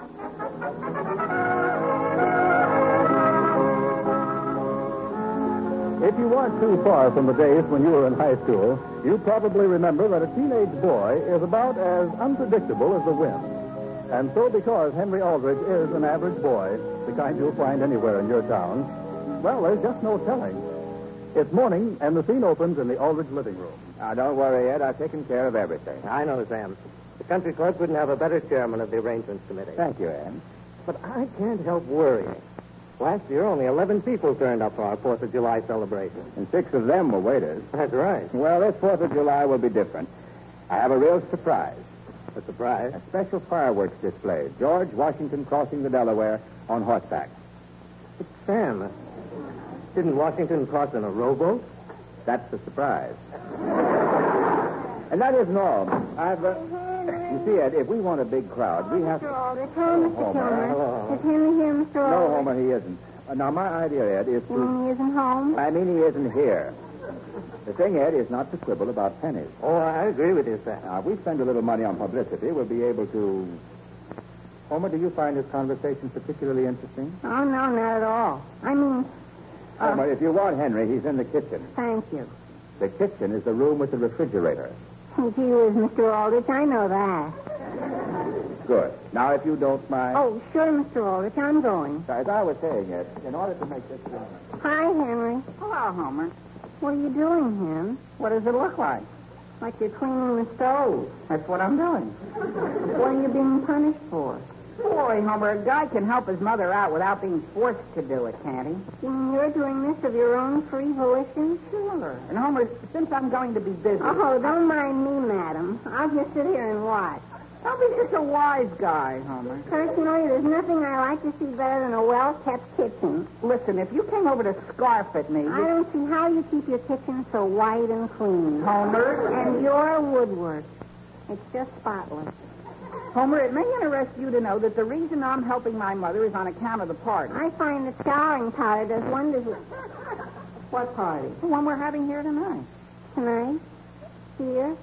If you weren't too far from the days when you were in high school, you probably remember that a teenage boy is about as unpredictable as the wind. And so because Henry Aldrich is an average boy, the kind you'll find anywhere in your town, well, there's just no telling. It's morning, and the scene opens in the Aldrich living room. Now, don't worry, Ed. I've taken care of everything. I know, Sam. The country clerk couldn't have a better chairman of the arrangements committee. Thank you, Ed. But I can't help worrying. Last year, only 11 people turned up for our 4th of July celebration. And 6 of them were waiters. That's right. Well, this 4th of July will be different. I have a real surprise. A surprise? A special fireworks display. George Washington crossing the Delaware on horseback. But, Sam, didn't Washington cross in a rowboat? That's the surprise. And that isn't all. You see, Ed, if we want a big crowd, we have to... Mr. Aldrich, hello, Mr. Kilmer. Hello. Is Henry here, Mr. Aldrich? No, Homer, he isn't. Now, my idea, Ed, is to... You mean he isn't home? I mean, he isn't here. The thing, Ed, is not to quibble about pennies. Oh, I agree with you, Sam. Now, if we spend a little money on publicity, we'll be able to... Homer, do you find this conversation particularly interesting? Oh, no, not at all. I mean... Homer, if you want Henry, he's in the kitchen. Thank you. The kitchen is the room with the refrigerator. Gee whiz, Mr. Aldrich, I know that. Good. Now, if you don't mind... Oh, sure, Mr. Aldrich, I'm going. As I was saying, Ed, in order to make this... Hi, Henry. Hello, Homer. What are you doing, Hen? What does it look like? Like you're cleaning the stove. That's what I'm doing. What are you being punished for? Boy, Homer, a guy can help his mother out without being forced to do it, can't he? You mean you're doing this of your own free volition? Sure. And, Homer, since I'm going to be busy... Oh, don't mind me, madam. I'll just sit here and watch. Don't be such a wise guy, Homer. Personally, there's nothing I like to see better than a well-kept kitchen. Listen, if you came over to scarf at me... I don't see how you keep your kitchen so white and clean. Homer? And your woodwork. It's just spotless. Homer, it may interest you to know that the reason I'm helping my mother is on account of the party. I find that scouring powder does wonders with... What party? The one we're having here tonight. Tonight? Here?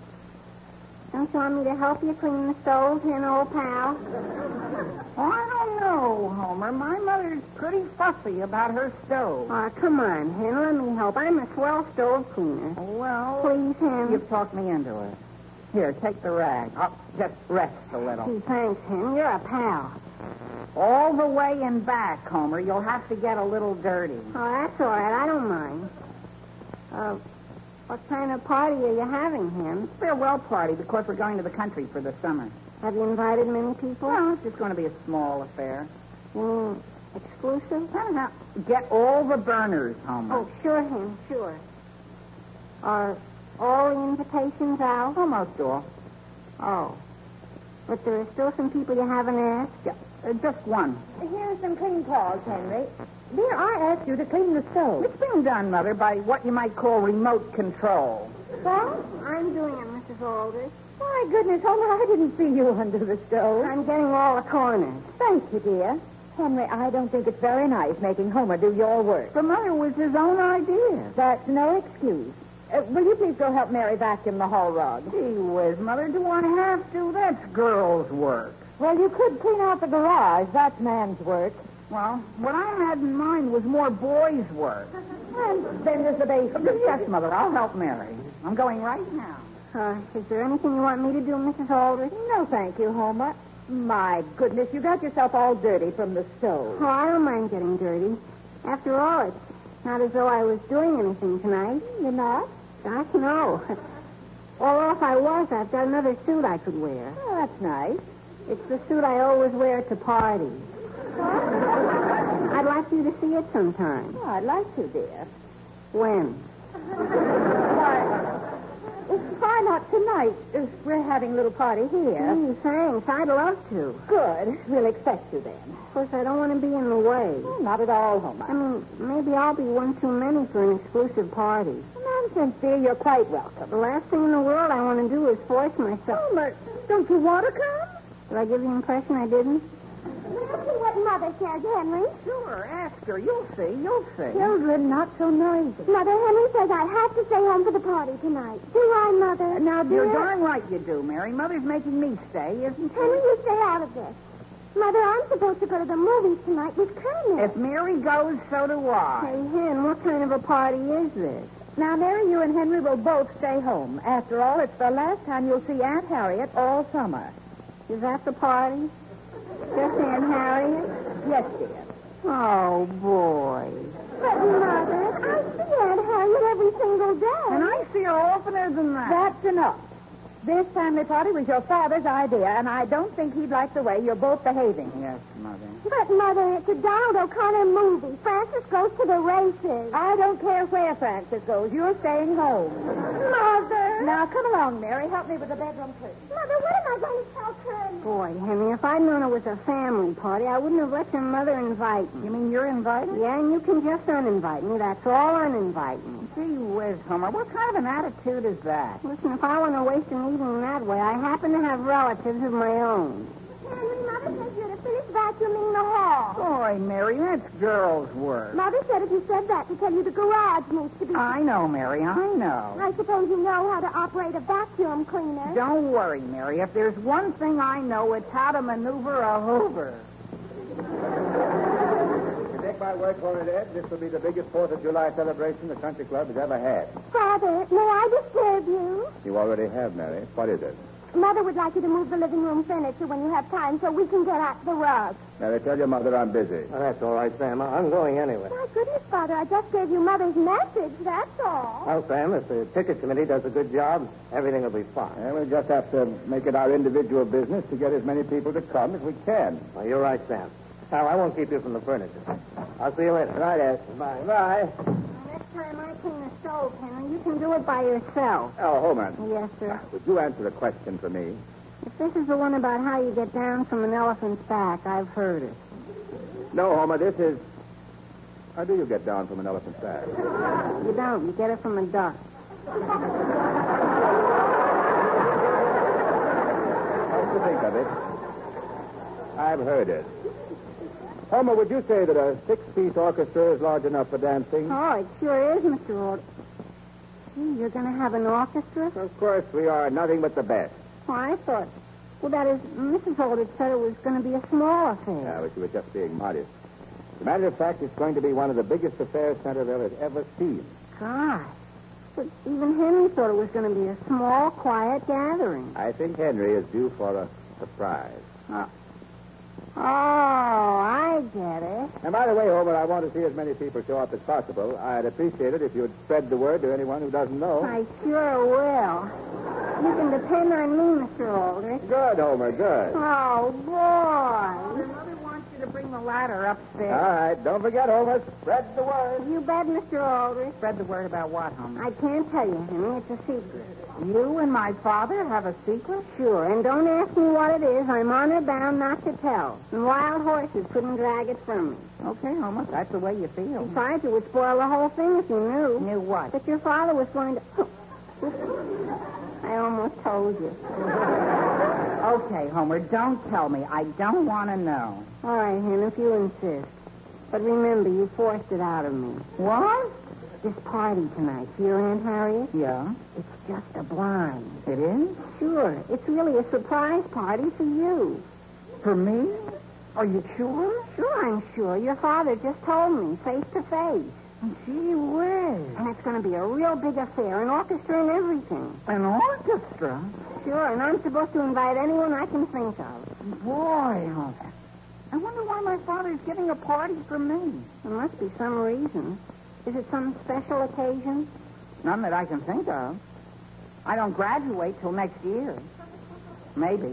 Don't you want me to help you clean the stove, Hen, old pal? Oh, I don't know, Homer. My mother's pretty fussy about her stove. Oh, come on, Hen. Let me help. I'm a swell stove cleaner. Well... Please, Hen. You've talked me into it. Here, take the rag. Oh, just rest a little. Gee, thanks, Hen. You're a pal. All the way and back, Homer. You'll have to get a little dirty. Oh, that's all right. I don't mind. What kind of party are you having, Hen? Farewell party, because we're going to the country for the summer. Have you invited many people? No, it's just going to be a small affair. You mean exclusive? Now, get all the burners, Homer. Oh, sure, Hen, sure. Are all the invitations out? Almost all. Oh. But there are still some people you haven't asked? Yeah, just one. Here's some clean cloths, Henry. Dear, I asked you to clean the stove. It's being done, Mother, by what you might call remote control. Well? I'm doing it, Mrs. Aldrich. My goodness, Homer, I didn't see you under the stove. I'm getting all the corners. Thank you, dear. Henry, I don't think it's very nice making Homer do your work. The Mother was his own idea. That's no excuse. Will you please go help Mary vacuum the hall rug? Gee whiz, Mother, do I have to? That's girls' work. Well, you could clean out the garage. That's man's work. Well, what I had in mind was more boys' work. And then there's the basement. Yes, Mother, I'll help Mary. I'm going right now. Is there anything you want me to do, Mrs. Aldrich? No, thank you, Homer. My goodness, you got yourself all dirty from the stove. Oh, I don't mind getting dirty. After all, it's not as though I was doing anything tonight. You're not? Gosh, no. Or if I was, I've got another suit I could wear. Oh, that's nice. It's the suit I always wear to parties. I'd like you to see it sometime. Oh, I'd like to, dear. When? Why not tonight? We're having a little party here. Thanks. I'd love to. Good. We'll expect you then. Of course, I don't want to be in the way. Oh, not at all, Homer. I mean, maybe I'll be one too many for an exclusive party. Nonsense, dear. You're quite welcome. The last thing in the world I want to do is force myself. Homer, don't you want to come? Did I give the impression I didn't? Let's see what Mother says, Henry. Sure, ask her. You'll see. You'll see. Children, not so noisy. Mother, Henry says I have to stay home for the party tonight. Do I, Mother? Now, dear. You're darn right you do, Mary. Mother's making me stay, isn't she? Henry, you stay out of this. Mother, I'm supposed to go to the movies tonight with Kermit. If Mary goes, so do I. Hey, Hen, what kind of a party is this? Now, Mary, you and Henry will both stay home. After all, it's the last time you'll see Aunt Harriet all summer. Is that the party? Just Aunt Harriet? Yes, dear. Oh, boy. But, Mother, I see Aunt Harriet every single day. And I see her oftener than that. That's enough. This family party was your father's idea, and I don't think he'd like the way you're both behaving. Yes, Mother. But, Mother, it's a Donald O'Connor movie. Francis goes to the races. I don't care where Francis goes. You're staying home. Mother. Now, come along, Mary. Help me with the bedroom curtain. Mother, what am I going to tell Kern? Boy, Henry, if I'd known it was a family party, I wouldn't have let your mother invite me. You mean you're invited? Yeah, and you can just uninvite me. That's all uninvite me. Gee whiz, Homer. What kind of an attitude is that? Listen, if I want to waste an evening that way, I happen to have relatives of my own. Henry, Mother says you're to finish vacuuming the hall. Boy, Mary, that's girls' work. Mother said if you said that to tell you the garage needs to be... I know, Mary, I know. I suppose you know how to operate a vacuum cleaner. Don't worry, Mary. If there's one thing I know, it's how to maneuver a Hoover. To take my word for it, Ed, this will be the biggest 4th of July celebration the country club has ever had. Father, may I disturb you? You already have, Mary. What is it? Mother would like you to move the living room furniture when you have time so we can get at the rug. Mary, tell your mother I'm busy. Well, that's all right, Sam. I'm going anyway. My goodness, Father, I just gave you Mother's message, that's all. Well, Sam, if the ticket committee does a good job, everything will be fine. And we'll just have to make it our individual business to get as many people to come as we can. Well, you're right, Sam. Now, I won't keep you from the furniture. I'll see you later. Right, Ed. Bye. Bye. Next time I clean the stove, Henry, you can do it by yourself. Oh, Homer. Yes, sir. Would you answer a question for me? If this is the one about how you get down from an elephant's back, I've heard it. No, Homer, this is... How do you get down from an elephant's back? You don't. You get it from a duck. Come to think of it, I've heard it. Homer, would you say that a 6-piece orchestra is large enough for dancing? Oh, it sure is, Mr. Aldrich. You're going to have an orchestra? Of course, we are nothing but the best. Oh, I thought... Well, that is, Mrs. Aldrich said it was going to be a small affair. Yeah, but you were just being modest. As a matter of fact, it's going to be one of the biggest affairs Centerville has ever seen. Gosh. But even Henry thought it was going to be a small, quiet gathering. I think Henry is due for a surprise. Oh, I get it. And by the way, Homer, I want to see as many people show up as possible. I'd appreciate it if you'd spread the word to anyone who doesn't know. I sure will. You can depend on me, Mr. Aldrich. Good, Homer, good. Oh, boy. Your mother wants you to bring the ladder upstairs. All right, don't forget, Homer, spread the word. You bet, Mr. Aldrich. Spread the word about what, Homer? I can't tell you, Henry. It's a secret. You and my father have a secret? Sure, and don't ask me what it is. I'm honor bound not to tell. And wild horses couldn't drag it from me. Okay, Homer, that's the way you feel. Besides, it would spoil the whole thing if you knew. Knew what? That your father was going to... I almost told you. Okay, Homer, don't tell me. I don't want to know. All right, Hen, if you insist. But remember, you forced it out of me. What? This party tonight, your Aunt Harriet, Yeah. it's just a blind. It is? Sure, it's really a surprise party for you. For me? Are you sure? Sure, I'm sure. Your father just told me, face to face. Gee whiz. And it's going to be a real big affair, an orchestra and everything. An orchestra? Sure, and I'm supposed to invite anyone I can think of. Boy, Homer. I wonder why my father's giving a party for me. There must be some reason. Is it some special occasion? None that I can think of. I don't graduate till next year. Maybe.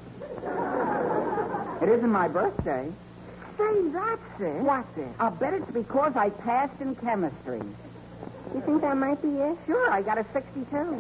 It isn't my birthday. Say, that's it. What's it? I'll bet it's because I passed in chemistry. You think that might be it? Sure, I got a 62.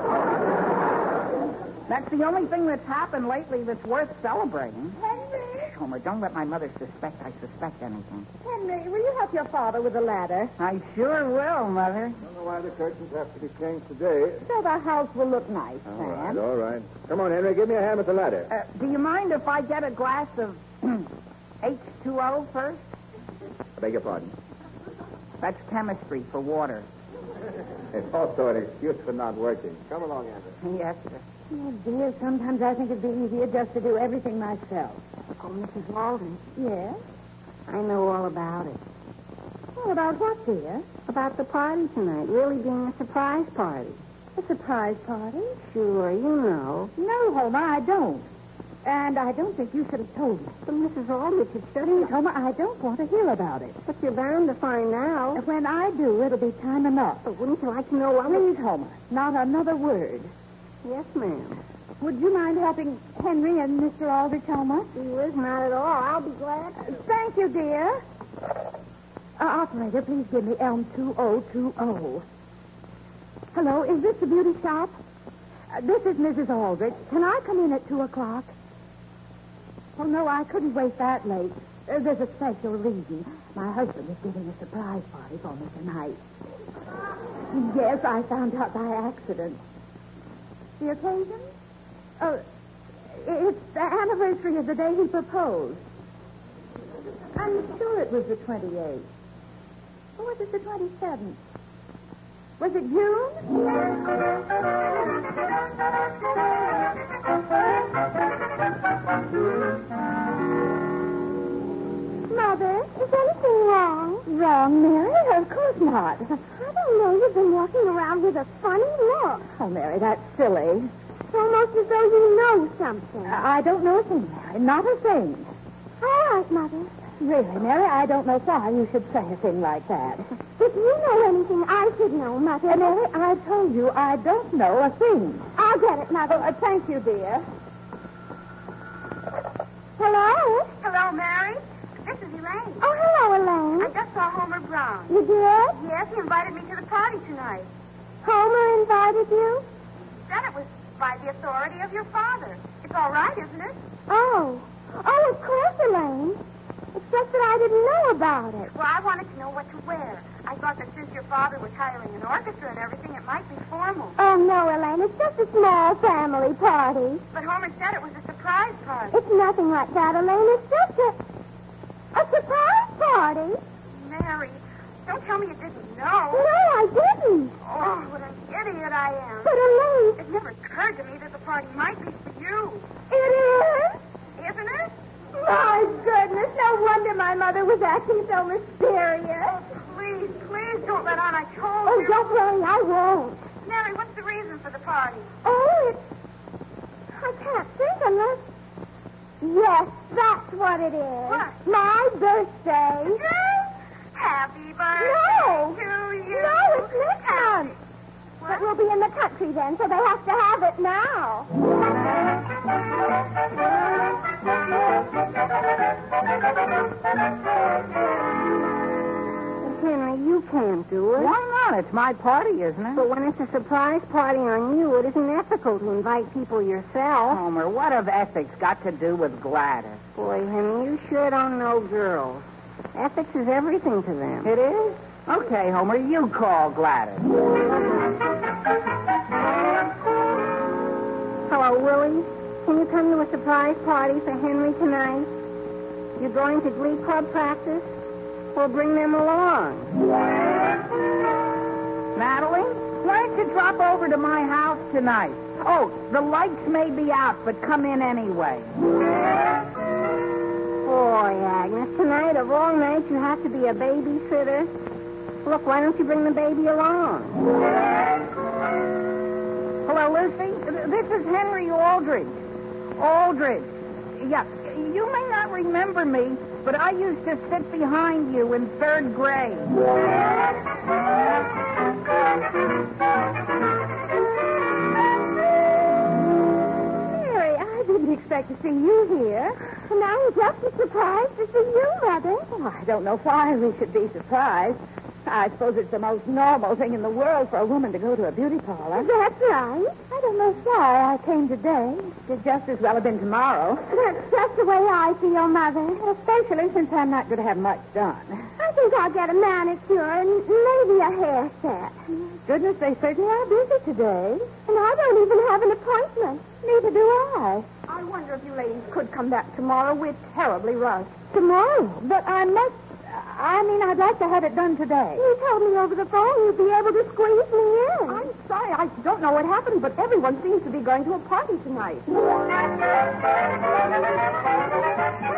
That's the only thing that's happened lately that's worth celebrating. Henry! Homer, don't let my mother suspect I suspect anything. Henry, will you help your father with the ladder? I sure will, Mother. I don't know why the curtains have to be changed today. So the house will look nice, Sam. All right. Come on, Henry, give me a hand with the ladder. Do you mind if I get a glass of H2O first? I beg your pardon. That's chemistry for water. It's also an excuse for not working. Come along, Andrew. Yes, sir. Oh, dear, sometimes I think it'd be easier just to do everything myself. Uncle, Mrs. Walden. Yes? I know all about it. Well, about what, dear? About the party tonight really being a surprise party. A surprise party? Sure, you know. No, Homer, I don't. And I don't think you should have told me. But Mrs. Aldrich is Please, studying. Homer, I don't want to hear about it. But you're bound to find out. When I do, it'll be time enough. But wouldn't you like to know what... Please, Homer, not another word. Yes, ma'am. Would you mind helping Henry and Mr. Aldrich, Homer? Gee whiz, not at all. I'll be glad to. Thank you, dear. Operator, please give me Elm 2020. Hello, is this the beauty shop? This is Mrs. Aldrich. Can I come in at 2 o'clock? Oh, no, I couldn't wait that late. There's a special reason. My husband is giving a surprise party for me tonight. Yes, I found out by accident. The occasion? Oh, it's the anniversary of the day he proposed. I'm sure it was the 28th. Or was it the 27th? Was it June? Mother, is anything wrong? Wrong, Mary? Of course not. I don't know. You've been walking around with a funny look. Oh, Mary, that's silly. It's almost as though you know something. I don't know a thing, Mary. Not a thing. All right, Mother. Really, Mary, I don't know why you should say a thing like that. If you know anything, I should know, Mother. Mary, I told you I don't know a thing. I'll get it, Mother. Thank you, dear. Hello? Hello, Mary. This is Elaine. Oh, hello, I Elaine. just saw Homer Brown. You did? Yes, he invited me to the party tonight. Homer invited you? Said it was by the authority of your father. It's all right, isn't it? Oh. Oh, of course, Elaine. It's just that I didn't know about it. Well, I wanted to know what to wear. I thought that since your father was hiring an orchestra and everything, it might be formal. Oh, no, Elaine. It's just a small family party. But Homer said it was a surprise party. It's nothing like that, Elaine. It's just a surprise party. Mary, don't tell me you didn't No, know. I didn't. Oh, what an idiot I am. But, Elaine, It never occurred to me that the party might be for you. it is. Isn't it? My goodness, no wonder my mother was acting so mysterious. Please, please don't let on I told Oh, you. don't worry, I won't. Mary, what's the reason for the party? Oh, I can't think unless... Yes, that's what it is. What? My birthday. Happy birthday No. to you. No, it's next month. But we'll be in the country then, so they have to have it now. Henry, you can't do it. Why not? It's my party, isn't it? But when it's a surprise party on you, it isn't ethical to invite people yourself. Homer, what have ethics got to do with Gladys? Boy, Henry, you sure don't know girls. Ethics is everything to them. It is? Okay, Homer, you call Gladys. Hello, Willie. Can you come to a surprise party for Henry tonight? You're going to Glee Club practice? Well, bring them along. Madeline, why don't you drop over to my house tonight? Oh, the lights may be out, but come in anyway. Boy, Agnes, tonight of all nights you have to be a babysitter. Look, why don't you bring the baby along? Hello, Lucy. This is Henry Aldrich. Aldrich. Yeah, you may not remember me, but I used to sit behind you in third grade. Mary, I didn't expect to see you here. And I'm just as surprised to see you, Mother. Oh, I don't know why we should be surprised. I suppose it's the most normal thing in the world for a woman to go to a beauty parlor. That's right. I don't know why I came today. Could just as well have been tomorrow. That's just the way I feel, Mother. Especially since I'm not going to have much done. I think I'll get a manicure and maybe a hairset. Goodness, they certainly are busy today. And I don't even have an appointment. Neither do I. I wonder if you ladies could come back tomorrow. We're terribly rushed. Tomorrow? But I'd like to have it done today. You told me over the phone you'd be able to squeeze me in. I'm sorry, I don't know what happened, but everyone seems to be going to a party tonight.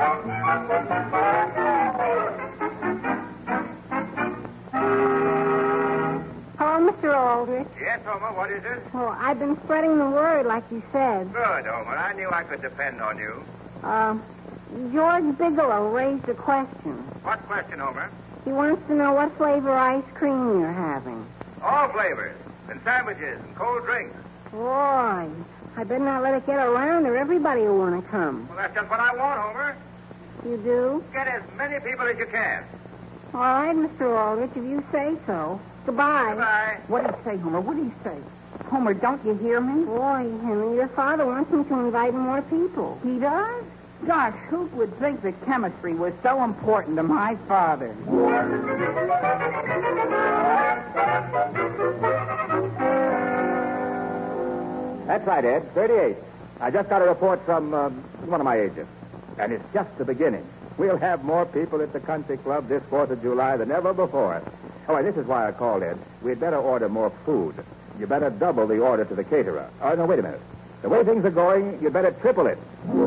What is it? Well, I've been spreading the word, like you said. Good, Homer. I knew I could depend on you. George Bigelow raised a question. What question, Homer? He wants to know what flavor ice cream you're having. All flavors. And sandwiches and cold drinks. Boy, I better not let it get around or everybody will want to come. Well, that's just what I want, Homer. You do? Get as many people as you can. All right, Mr. Aldrich, if you say so. Goodbye. Goodbye. What did he say, Homer? What did he say? Homer, don't you hear me? Boy, Henry, your father wants me to invite more people. He does? Gosh, who would think that chemistry was so important to my father? That's right, Ed. 38. I just got a report from one of my agents. And it's just the beginning. We'll have more people at the country club this 4th of July than ever before. Oh, and this is why I called, Ed. We'd better order more food. You better double the order to the caterer. Oh, no, wait a minute. The way things are going, you'd better triple it.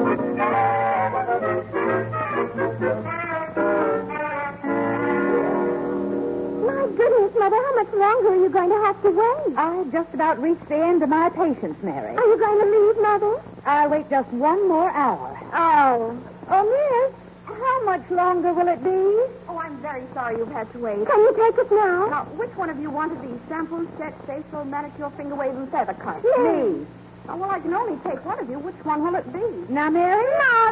My goodness, Mother, how much longer are you going to have to wait? I've just about reached the end of my patience, Mary. Are you going to leave, Mother? I'll wait just one more hour. Oh. Oh, Miss, how much longer will it be? Oh, I'm very sorry you've had to wait. Can you take us now? Now, which one of you wanted these shampoo, set, facial, manicure, finger wave, and feather cut? Yes. Me. Oh, well, I can only take one of you. Which one will it be? Now, Mary?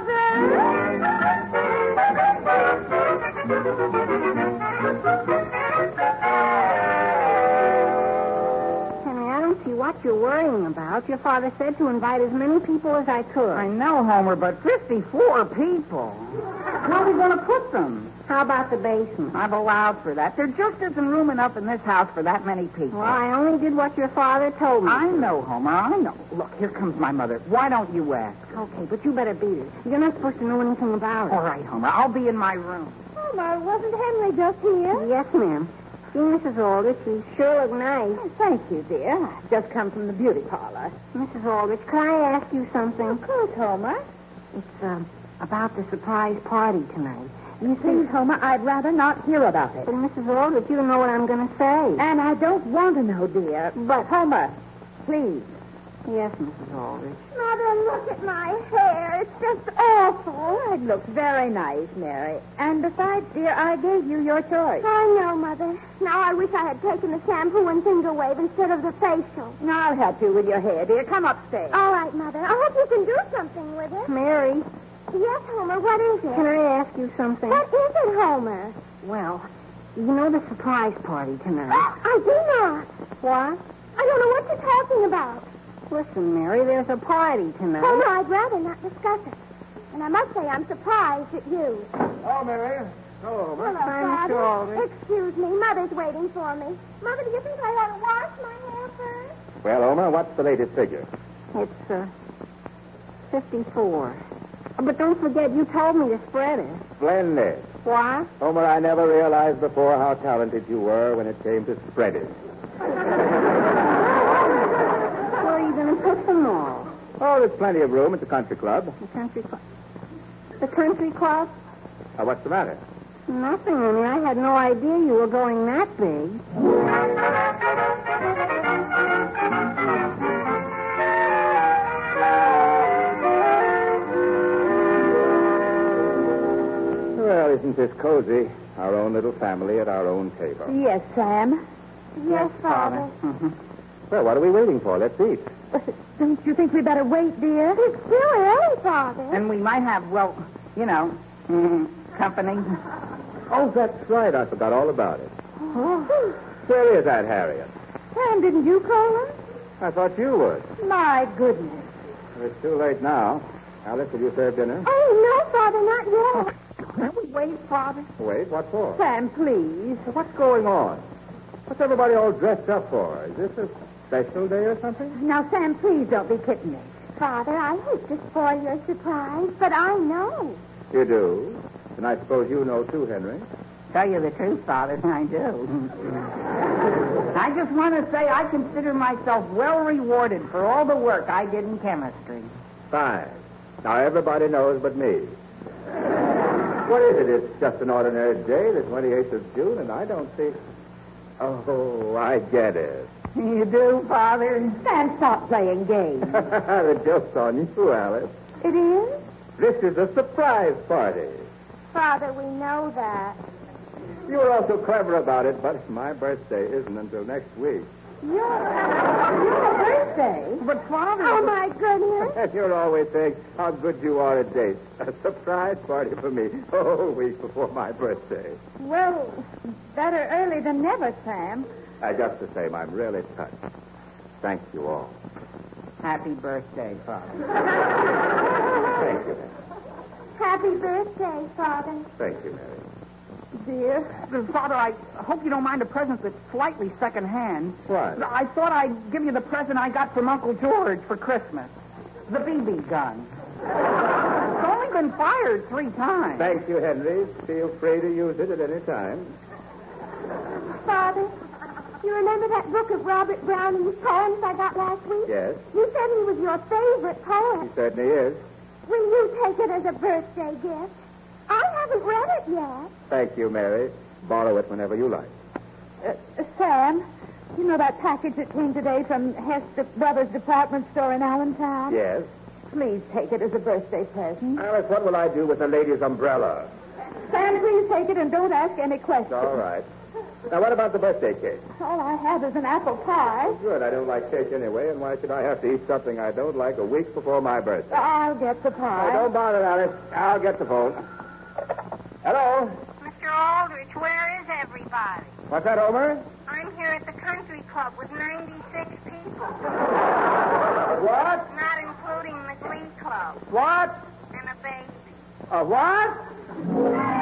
Henry, I don't see what you're worrying about. Your father said to invite as many people as I could. I know, Homer, but 54 people. How are we going to put them? How about the basement? I've allowed for that. There just isn't room enough in this house for that many people. Well, I only did what your father told me. I know, Homer, I know. Look, here comes my mother. Why don't you ask? Okay, but you better beat it. You're not supposed to know anything about it. All right, Homer, I'll be in my room. Homer, wasn't Henry just here? Yes, ma'am. See, Mrs. Aldrich, you sure look nice. Oh, thank you, dear. I've just come from the beauty parlor. Mrs. Aldrich, can I ask you something? Of course, Homer. It's, about the surprise party tonight. You see, Homer, I'd rather not hear about it. But, Mrs. Aldrich, you don't know what I'm going to say. And I don't want to know, dear. But, Homer, please. Yes, Mrs. Aldrich. Mother, look at my hair. It's just awful. It looks very nice, Mary. And besides, dear, I gave you your choice. I know, Mother. Now I wish I had taken the shampoo and finger wave instead of the facial. Now, I'll help you with your hair, dear. Come upstairs. All right, Mother. I hope you can do something with it. Mary, Yes, Homer, what is it? can I ask you something? What is it, Homer? Well, you know the surprise party tonight. I do not. What? I don't know what you're talking about. Listen, Mary, there's a party tonight. Homer, I'd rather not discuss it. And I must say I'm surprised at you. Oh, Mary. Hello, Homer. Hello, Hi, Mr. Father. Aldrich. Excuse me. Mother's waiting for me. Mother, do you think I ought to wash my hair first? Well, Homer, what's the latest figure? It's, 54. But don't forget, you told me to spread it. Splendid. What? Homer, I never realized before how talented you were when it came to spreading. Where are you going to put them all? Oh, there's plenty of room at the country club. The country club? The country club? What's the matter? Nothing, honey. I had no idea you were going that big. Well, isn't this cozy? Our own little family at our own table. Yes, Sam. Yes, Father. Well, what are we waiting for? Let's eat. Don't you think we better wait, dear? It's still early, Father. And we might have, well, you know, company. Oh, that's right. I forgot all about it. Oh. Where is Aunt Harriet? Sam, didn't you call him? I thought you would. My goodness. It's too late now. Alice, have you served dinner? Oh, no, Father, not yet. Can't we wait, Father? Wait, what for? Sam, please. What's going on? What's everybody all dressed up for? Is this a special day or something? Now, Sam, please don't be kidding me. Father, I hate to spoil your surprise, but I know. You do? And I suppose you know, too, Henry. Tell you the truth, Father, I do. I just want to say I consider myself well rewarded for all the work I did in chemistry. Fine. Now everybody knows but me. What is it? It's just an ordinary day, the 28th of June, and I don't see... Oh, I get it. You do, Father? Sam, stop playing games. The joke's on you, Alice. It is? This is a surprise party. Father, we know that. You were all so clever about it, but my birthday isn't until next week. Your birthday? But, Father... Oh, my goodness. And you're always saying how good you are at dates. A surprise party for me a whole week before my birthday. Well, better early than never, Sam. Just the same, I'm really touched. Thank you all. Happy birthday, Father. Thank you, Mary. Happy birthday, Father. Thank you, Mary. Dear. Father, I hope you don't mind a present that's slightly secondhand. What? I thought I'd give you the present I got from Uncle George for Christmas. The BB gun. It's only been fired 3 times. Thank you, Henry. Feel free to use it at any time. Father, you remember that book of Robert Browning's poems I got last week? Yes, You said he was your favorite poet. he certainly is. Will you take it as a birthday gift? I haven't read it yet. Thank you, Mary. Borrow it whenever you like. Sam, you know that package that came today from Hess Brothers Department Store in Allentown? Yes? Please take it as a birthday present. Alice, what will I do with the lady's umbrella? Sam, please take it and don't ask any questions. All right. Now, what about the birthday cake? All I have is an apple pie. Good. I don't like cake anyway, and why should I have to eat something I don't like a week before my birthday? I'll get the pie. Oh, don't bother, Alice. I'll get the phone. Hello? Mr. Aldrich, where is everybody? What's that, Homer? I'm here at the country club with 96 people, What? not including the glee club What? and a baby. What?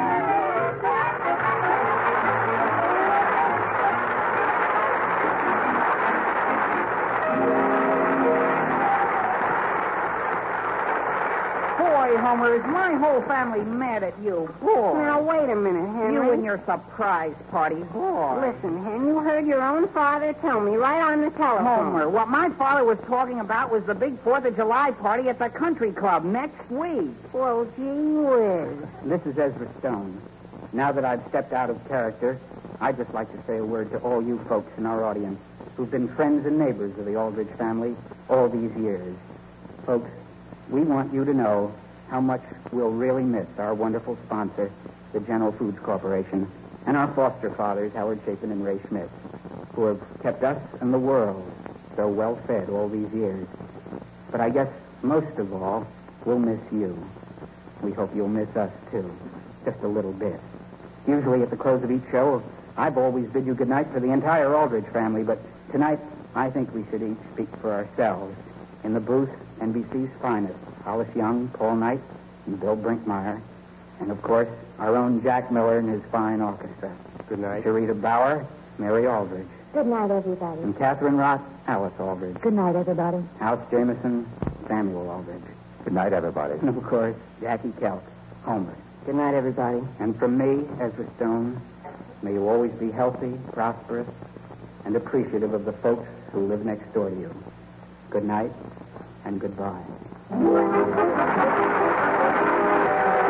Boy, Homer, is my whole family mad at you. Boy. Now, wait a minute, Henry. You and your surprise party, boy. Listen, Hen, you heard your own father tell me right on the telephone. Homer, what my father was talking about was the big 4th of July party at the country club next week. Well, gee whiz. This is Ezra Stone. Now that I've stepped out of character, I'd just like to say a word to all you folks in our audience who've been friends and neighbors of the Aldrich family all these years. Folks, we want you to know how much we'll really miss our wonderful sponsor, the General Foods Corporation, and our foster fathers, Howard Chapin and Ray Schmidt, who have kept us and the world so well fed all these years. But I guess most of all, we'll miss you. We hope you'll miss us, too, just a little bit. Usually at the close of each show, I've always bid you good night for the entire Aldrich family, but tonight I think we should each speak for ourselves. In the booth, NBC's finest, Hollis Young, Paul Knight, and Bill Brinkmeyer. And, of course, our own Jack Miller and his fine orchestra. Good night. Sharita Bauer, Mary Aldrich. Good night, everybody. And Catherine Roth, Alice Aldrich. Good night, everybody. House Jameson, Samuel Aldrich. Good night, everybody. And, of course, Jackie Kelk, Homer. Good night, everybody. And from me, Ezra Stone, may you always be healthy, prosperous, and appreciative of the folks who live next door to you. Good night and goodbye.